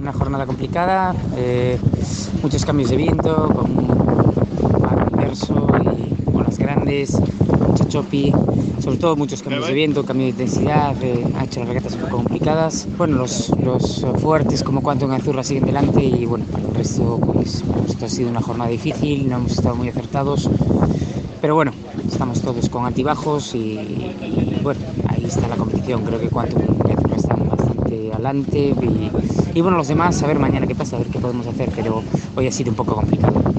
una jornada complicada, muchos cambios de viento, con mar adverso y olas grandes, mucho choppy, sobre todo muchos cambios de viento, cambio de intensidad, ha hecho las regatas un poco complicadas. Bueno, los fuertes como Quantum y Azurra siguen delante y bueno, para el resto pues esto ha sido una jornada difícil, no hemos estado muy acertados, pero bueno, estamos todos con altibajos y bueno, ahí está la competición. Creo que Quantum y Azurra están bastante adelante y bueno, los demás a ver mañana qué pasa, a ver qué podemos hacer, pero hoy ha sido un poco complicado.